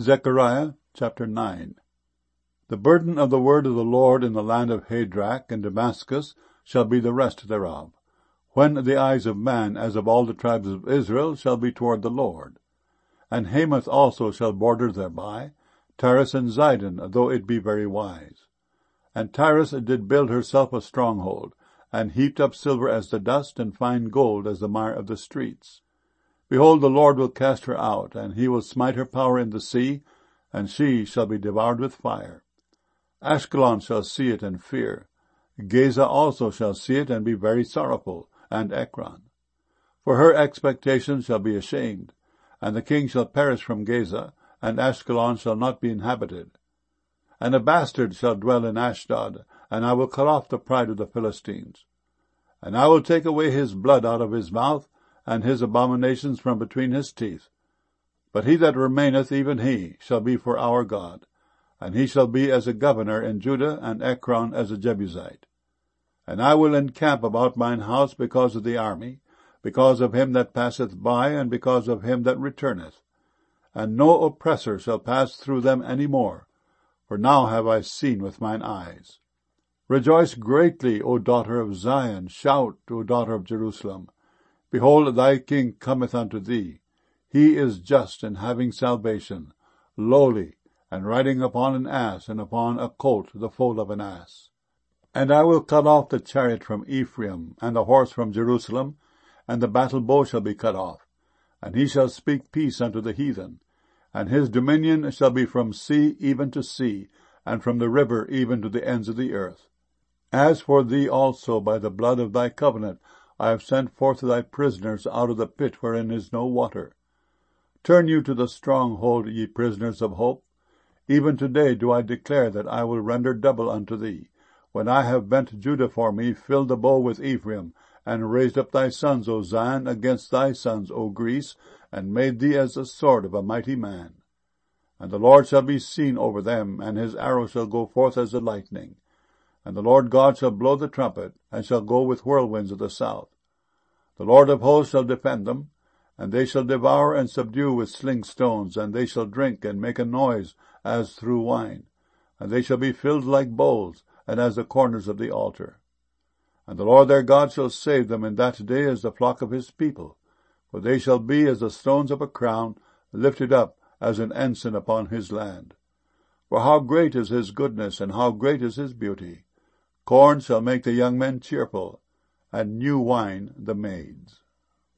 Zechariah chapter 9. The burden of the word of the Lord in the land of Hadrach and Damascus shall be the rest thereof, when the eyes of man, as of all the tribes of Israel, shall be toward the Lord. And Hamath also shall border thereby, Tyrus and Zidon, though it be very wise. And Tyrus did build herself a stronghold, and heaped up silver as the dust, and fine gold as the mire of the streets. Behold, the Lord will cast her out, and he will smite her power in the sea, and she shall be devoured with fire. Ashkelon shall see it and fear. Gaza also shall see it and be very sorrowful, and Ekron. For her expectation shall be ashamed, and the king shall perish from Gaza, and Ashkelon shall not be inhabited. And a bastard shall dwell in Ashdod, and I will cut off the pride of the Philistines. And I will take away his blood out of his mouth, and his abominations from between his teeth. But he that remaineth, even he, shall be for our God, and he shall be as a governor in Judah, and Ekron as a Jebusite. And I will encamp about mine house because of the army, because of him that passeth by, and because of him that returneth. And no oppressor shall pass through them any more, for now have I seen with mine eyes. Rejoice greatly, O daughter of Zion, shout, O daughter of Jerusalem. Behold, thy king cometh unto thee. He is just and having salvation, lowly, and riding upon an ass, and upon a colt, the foal of an ass. And I will cut off the chariot from Ephraim, and the horse from Jerusalem, and the battle bow shall be cut off. And he shall speak peace unto the heathen. And his dominion shall be from sea even to sea, and from the river even to the ends of the earth. As for thee also, by the blood of thy covenant, I have sent forth thy prisoners out of the pit wherein is no water. Turn you to the stronghold, ye prisoners of hope. Even today do I declare that I will render double unto thee. When I have bent Judah for me, filled the bow with Ephraim, and raised up thy sons, O Zion, against thy sons, O Greece, and made thee as the sword of a mighty man. And the Lord shall be seen over them, and his arrow shall go forth as the lightning. And the Lord God shall blow the trumpet, and shall go with whirlwinds of the south. The Lord of hosts shall defend them, and they shall devour and subdue with sling stones, and they shall drink and make a noise as through wine, and they shall be filled like bowls, and as the corners of the altar. And the Lord their God shall save them in that day as the flock of his people, for they shall be as the stones of a crown, lifted up as an ensign upon his land. For how great is his goodness, and how great is his beauty! Corn shall make the young men cheerful, and new wine the maids.